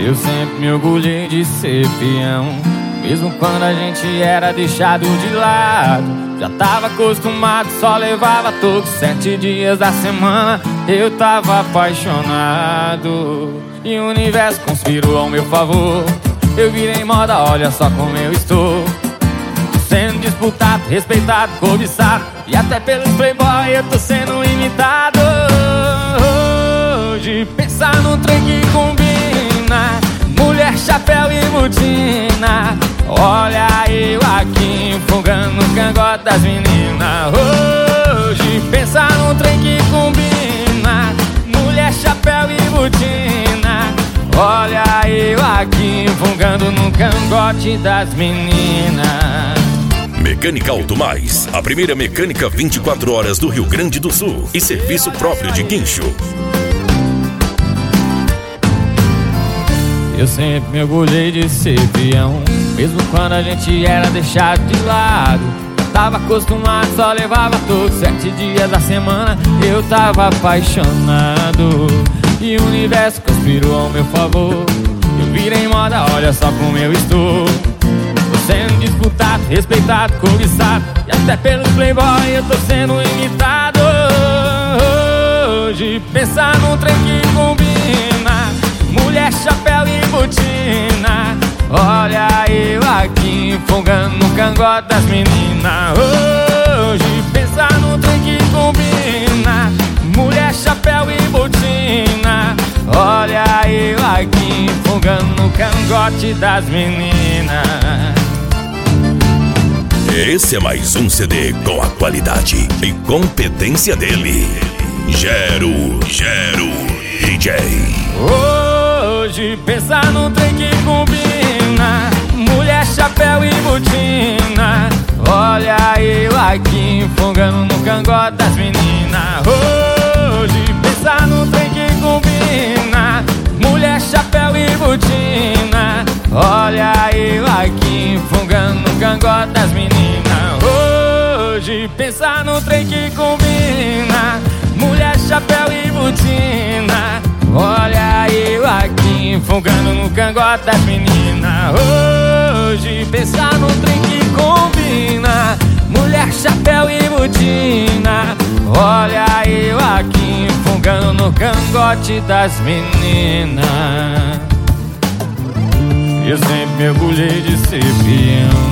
Eu sempre me orgulhei de ser peão, mesmo quando a gente era deixado de lado. Já tava acostumado, só levava todos 7 dias da semana. Eu tava apaixonado e o universo conspirou ao meu favor. Eu virei moda, olha só como eu estou, sendo disputado, respeitado, cobiçado, e até pelos playboy eu tô sendo imitado. Hoje pensar num trem que combina, mulher, chapéu e botina. Olha eu aqui enfogando no cangote das meninas. Hoje pensar num trem que combina, mulher, chapéu e botina. Olha eu aqui enfogando no cangote das meninas. Mecânica Auto Mais, a primeira mecânica 24 horas do Rio Grande do Sul e serviço próprio de guincho. Eu sempre me orgulhei de ser peão, mesmo quando a gente era deixado de lado. Tava acostumado, só levava todos 7 dias da semana. Eu tava apaixonado e o universo conspirou ao meu favor. Eu virei moda, olha só como eu estou, tô sendo disputado, respeitado, cobiçado, e até pelos playboy eu tô sendo imitado. Hoje pensar num trem que combina, mulher, chapéu e botina. Olha eu aqui enfogando no cangote das meninas. Hoje pensar num trem que combina, mulher, chapéu e botina. Olha eu aqui enfogando no cangote das meninas. Esse é mais um CD com a qualidade e competência dele, Gero DJ. Hoje pensar num trem que combina, mulher, chapéu e botina. Olha eu aqui enfogando no cangote das meninas. Hoje pensar num trem que combina, mulher, chapéu e botina. Olha eu aqui enfogando no cangote das meninas. Hoje pensar num trem que combina, mulher, chapéu e botina. Olha eu aqui enfogando no cangote das meninas. Hoje pensar num trem que combina, mulher, chapéu e botina. Olha eu aqui enfogando no cangote das meninas. Eu sempre me orgulhei de ser peão.